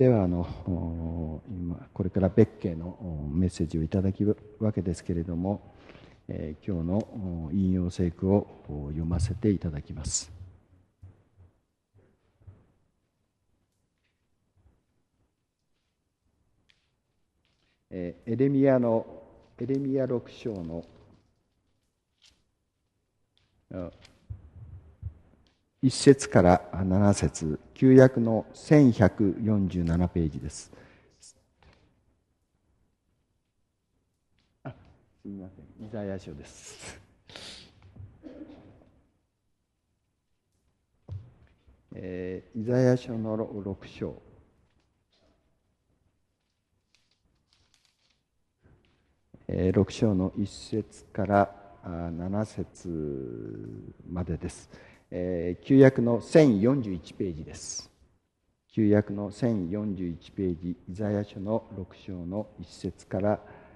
では今これから別件のメッセージをいただくわけですけれども、今日の引用聖句を読ませていただきます。エレミヤ6章の1節から7節、旧約の1147ページです。すみません、イザヤ書です。イザヤ書の6章。6章の1節から7節までです。旧約の1041ページです。旧約の1041ページ、イザヤ書の6章の1節から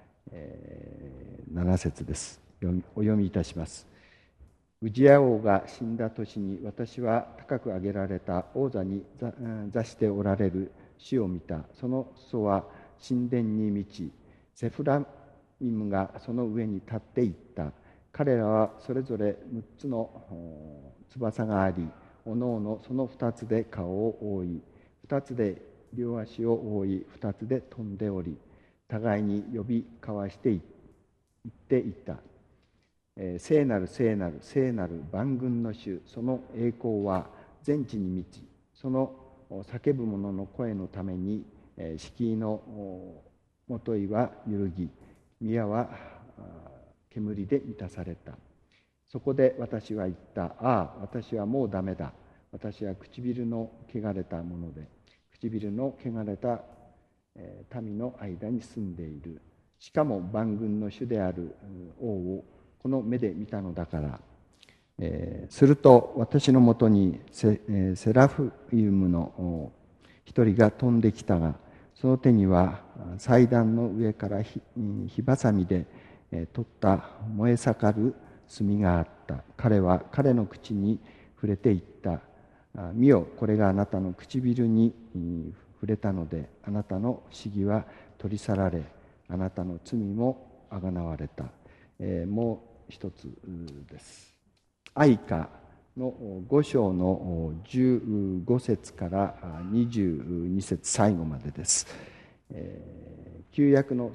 7節です。お読みいたします。ウジヤ王が死んだ年に、私は高く上げられた王座に座しておられる主を見た。その裾は神殿に満ち、セフラミムがその上に立っていった。彼らはそれぞれ6つの翼があり、おのおのその2つで顔を覆い、2つで両足を覆い、2つで飛んでおり、互いに呼び交わしていっていた。聖なる聖なる聖なる万軍の主、その栄光は全地に満ち、その叫ぶ者の声のために敷居のもといは揺るぎ、宮は煙で満たされた。そこで私は言った。ああ、私はもうダメだ。私は唇の汚れたもので、唇の汚れた民の間に住んでいる。しかも万軍の主である王をこの目で見たのだから。すると私のもとにセラフイムの一人が飛んできたが、その手には祭壇の上から火ばさみで取った燃え盛る炭があった。彼は彼の口に触れていった。見よ、これがあなたの唇に触れたので、あなたの不思議は取り去られ、あなたの罪もあがなわれた。もう一つです。愛歌の5章の15節から22節最後までです。旧約の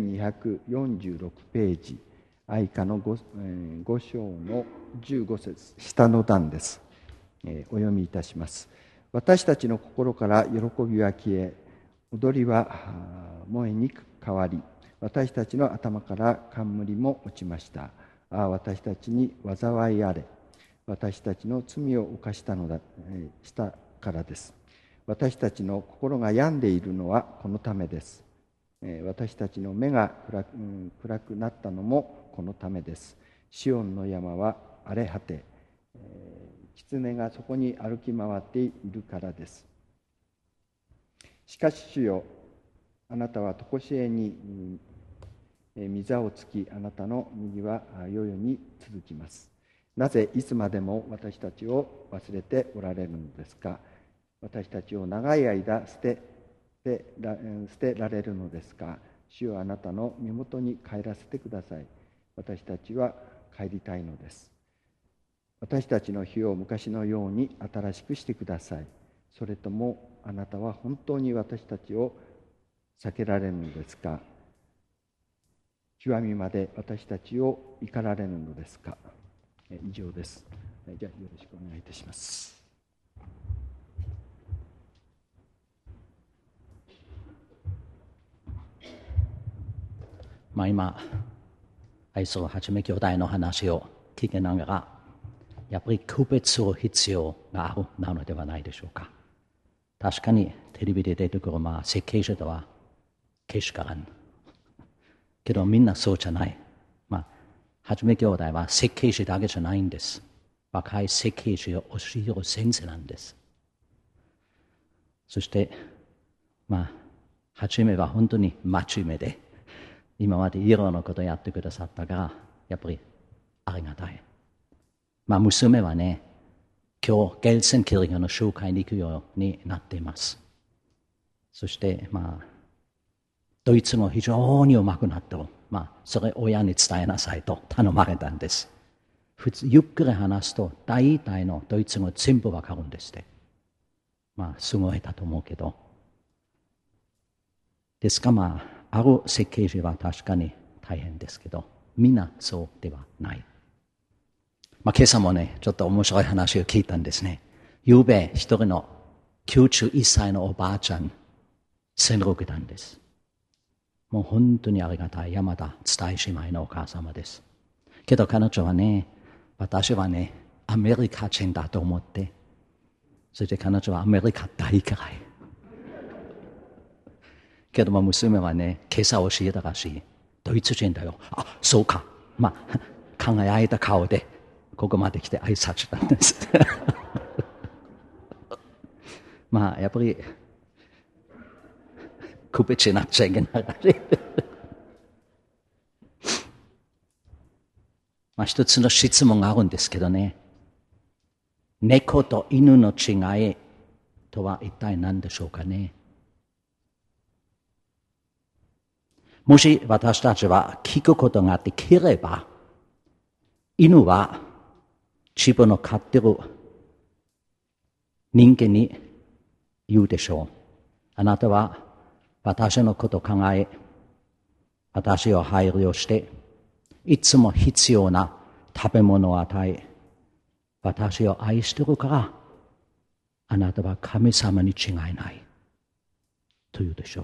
1246ページ、愛歌の 5章の15節、下の段です。お読みいたします。私たちの心から喜びは消え、踊りは萌えに変わり、私たちの頭から冠も落ちました。ああ、私たちに災いあれ。私たちの罪を犯したからです。私たちの心が病んでいるのはこのためです。私たちの目が暗くなったのもこのためです。シオンの山は荒れ果て、狐がそこに歩き回っているからです。しかし主よ、あなたはとこしえに御座をつき、あなたの右は世々に続きます。なぜいつまでも私たちを忘れておられるのですか。私たちを長い間捨てられるのですか。主よ、あなたの身元に帰らせてください。私たちは帰りたいのです。私たちの日を昔のように新しくしてください。それともあなたは本当に私たちを避けられるのですか。極みまで私たちを怒られるのですか。以上です。じゃあよろしくお願いいたします。 今、愛するはじめ兄弟の話を聞きながら、やっぱり区別する必要があるなのではないでしょうか。確かにテレビで出てくる設計者とはけしからん。けどみんなそうじゃない。はじめ兄弟は設計士だけじゃないんです。若い設計士を教える先生なんです。そして、はじめは本当に真面目で、今までいろんなことをやってくださったから、やっぱりありがたい。娘はね、今日ゲルセンキルヒの集会に行くようになっています。 そして、ドイツ語非常にうまくなった。それ親に伝えなさいと頼まれたんです。普通、ゆっくり話すと、大体のドイツ語全部わかるんですって。すごいだと思うけど。ですが、ある設計士は確かに大変ですけど、みんなそうではない。今朝もね、ちょっと面白い話を聞いたんですね。昨べ、一人の91歳のおばあちゃん、洗礼を受けたんです。もう本当にありがたい山田伝え姉妹のお母様です。けど彼女はね、私はね、アメリカ人だと思って、そして彼女はアメリカ大嫌い。けども娘はね、今朝教えたらしい。ドイツ人だよ。あ、そうか。輝いた顔で、ここまで来て挨拶したんです。やっぱり、区別しなっちゃいけないらしい。一つの質問があるんですけどね。猫と犬の違いとは一体何でしょうかね。もし私たちは聞くことができれば、犬は自分の飼っている人間に言うでしょう。あなたは私のことを考え、私を配慮して、いつも必要な食べ物を与え、私を愛しているから、あなたは神様に違いないと言うでしょう。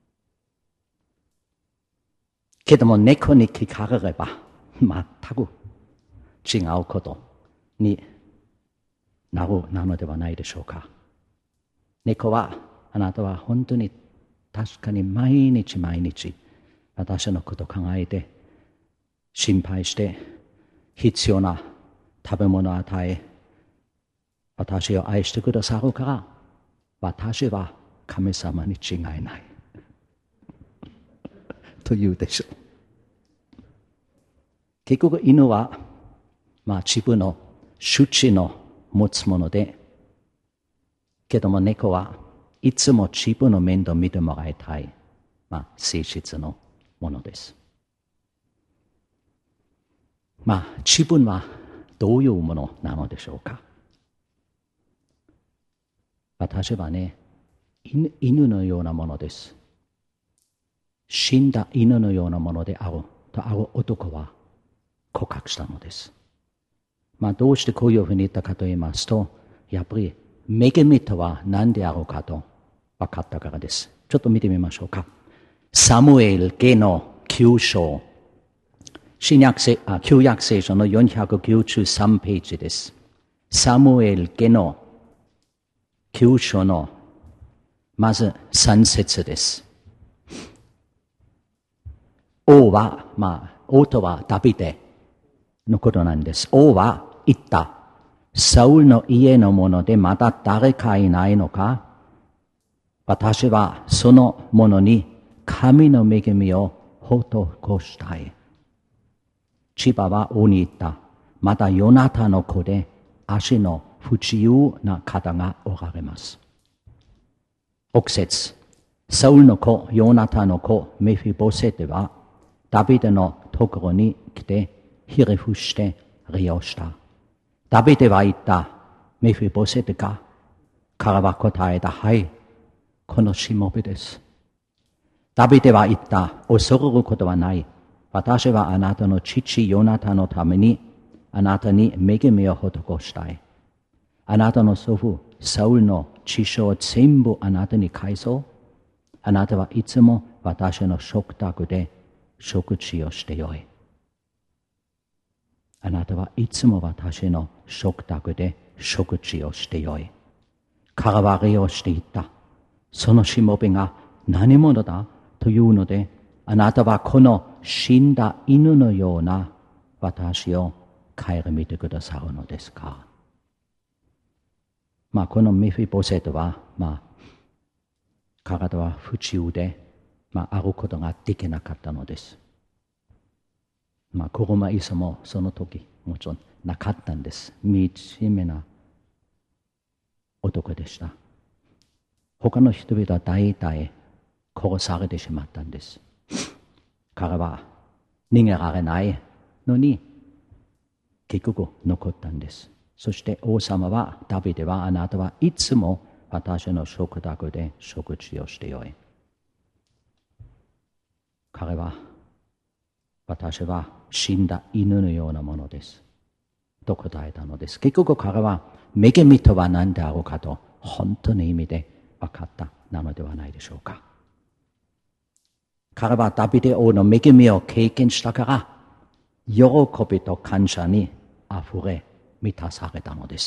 けども猫に聞かれれば、全く違うことになのではないでしょうか。猫は、あなたは本当に確かに毎日毎日私のことを考えて心配して必要な食べ物を与え私を愛してくださるから私は神様に違いないと言うでしょう。結局犬は自分の主治の持つものでけども猫はいつも自分の面倒を見てもらいたい、性質のものです。自分はどういうものなのでしょうか。私はね、犬のようなものです。死んだ犬のようなものであるとある男は告白したのです。どうしてこういうふうに言ったかと言いますと、やっぱり恵みとは何であろうかと分かったからです。ちょっと見てみましょうか。サムエル記の9章。旧約聖書の493ページです。サムエル記の9章のまず3節です。王とはダビデのことなんです。王は言った。サウルの家の者でまだ誰かいないのか？私はその者に神の恵みを施したい。千葉は王に言った。またヨナタの子で足の不自由な方がおられます。6節。サウルの子、ヨナタの子、メフィボセテはダビデのところに来てひれ伏して礼をした。ダビデは言った。メフィボセテか？彼は答えた。はい。このしもべです。ダビデは言った。恐れることはない。私はあなたの父ヨナタのためにあなたに恵みを施したい。あなたの祖父サウルの血潮を全部あなたに返そう。あなたはいつも私の食卓で食事をしてよい。あなたはいつも私の食卓で食事をしてよい。彼は礼をしていった。そのしもべが何者だというので、あなたはこの死んだ犬のような私を顧みてくださるのですか。このメフィボセトは、体は不自由で、歩くことができなかったのです。車椅子もその時もちろんなかったんです。惨めな男でした。 他の人々は大体殺されてしまったんです。彼は逃げられないのに結局残ったんです。そして王様はダビデはあなたはいつも私の食卓で食事をしてよい。彼は私は死んだ犬のようなものですと答えたのです。結局彼は恵みとは何であろうかと本当の意味で分かったなのではないでしょうか。彼はダビデ王の恵みを経験したから喜びと感謝にあふれ満たされたのです。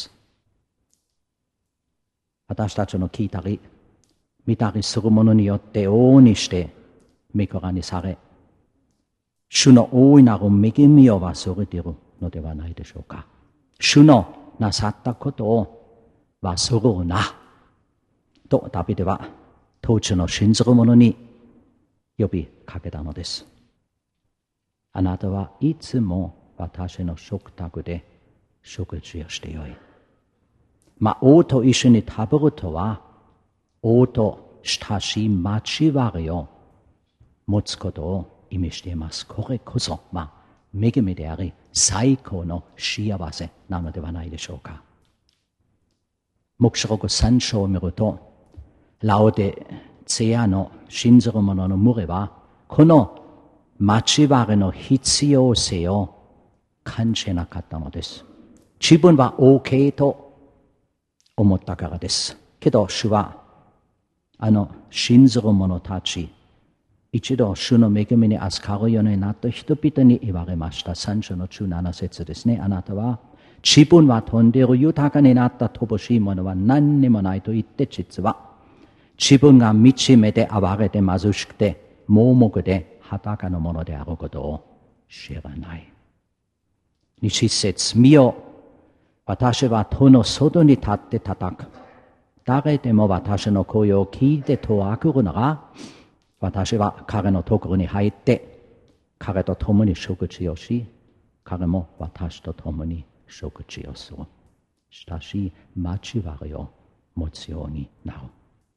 私たちの聞いたり見たりするものによって往々にして御子にされ、主の大いなる恵みを忘れているのではないでしょうか。主のなさったことを忘れるなとダビデは当時の信ずる者に呼びかけたのです。あなたはいつも私の食卓で食事をしてよい。王と一緒に食べるとは、王と親しい交わりを持つことを意味しています。これこそ、恵みであり、最高の幸せなのではないでしょうか。黙示録3章を見ると、ラオデツェアの信ずる者の群れは、この交わりの必要性を感じなかったのです。自分は OK と思ったからです。けど主は信ずる者たち、一度主の恵みに預かるようになった人々に言われました。3章の17節ですね。あなたは自分は飛んでいる豊かになった乏しいものは何にもないと言って、実は自分が惨めで哀れで貧しくて盲目で裸のものであることを知らない。20節、見よ、私は戸の外に立って叩く。誰でも私の声を聞いて戸を開けるなら、私は彼のところに入って彼と共に食事をし、彼も私と共に食事をする。親しい交わりを持つようになる。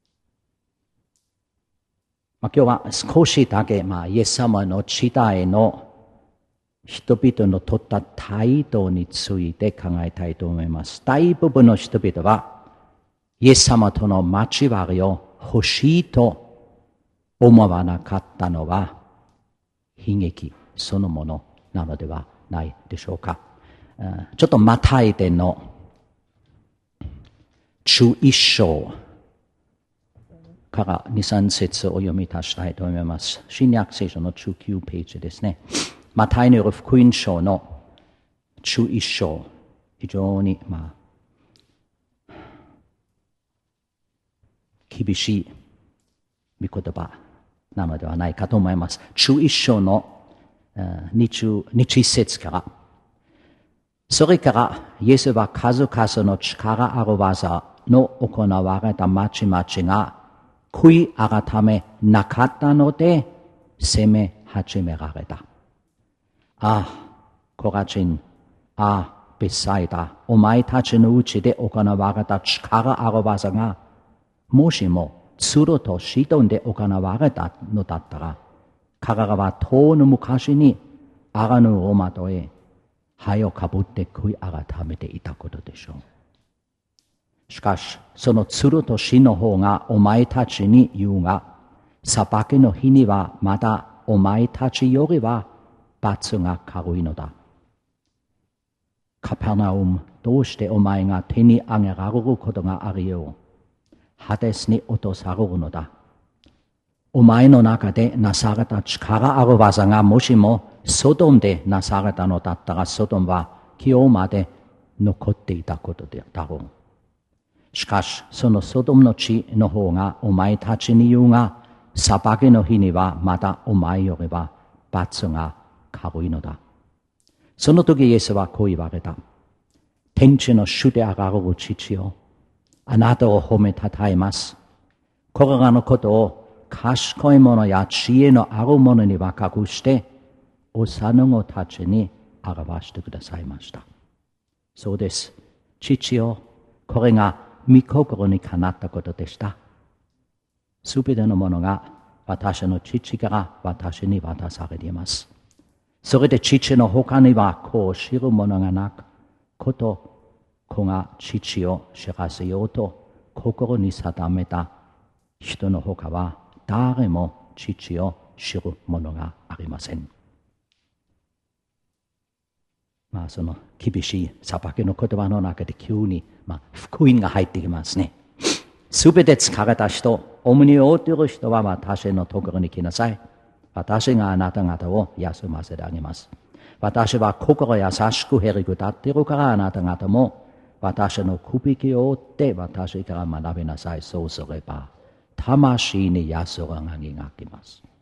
今日は少しだけ、イエス様の時代の人々の取った態度について考えたいと思います。大部分の人々はイエス様との交わりを欲しいと思わなかったのは悲劇そのものなのではないでしょうか。ちょっとマタイでの11章から2、3節を読み足したいと思います。新約聖書の19ページですね。マタイによる福音書の11章、非常に厳しい御言葉なのではないかと思います。11章の20節から、それからイエスは数々の力ある技の行われた町々が悔い改めなかったので責め始められた。コラジン、ベサイダ、お前たちのうちで行われた力ある技が、もしもツルとシドンで行われたのだったら、彼らは遠の昔にアラヌロマトへ灰をかぶって悔い改めていたことでしょう。しかし、そのツルとシの方がお前たちに言うが、裁きの日にはまだお前たちよりは罰が軽いのだ。カペルナウム、どうしてお前が手に上げられることがあるよう、ハデスに落とされるのだ。お前の中でなされた力ある技がもしもソドムでなされたのだったら、ソドムは今日まで残っていたことだろう。しかし、そのソドムの地の方がお前たちに言うが、裁きの日にはまだお前よりは罰が軽いのだ。その時イエスはこう言われた。天地の主であられる父よ、あなたを褒めたたえます。これらのことを賢い者や知恵のある者には隠して、幼子たちに表してくださいました。そうです。父よ、これが御心にかなったことでした。 すべてのものが私の父から私に渡されています。それで父の他には子を知るものがなく、子と子が父を知らせようと心に定めた人の他は誰も父を知るものがありません。その厳しい裁きの言葉の中で急に、福音が入ってきますね。すべて疲れた人、重荷を負っている人は私のところに来なさい。私があなた方を休ませてあげます。私は心優しくへりくだっているからあなた方も私のくびきを追って私から学びなさい。そうすれば魂に安らぎが来ます。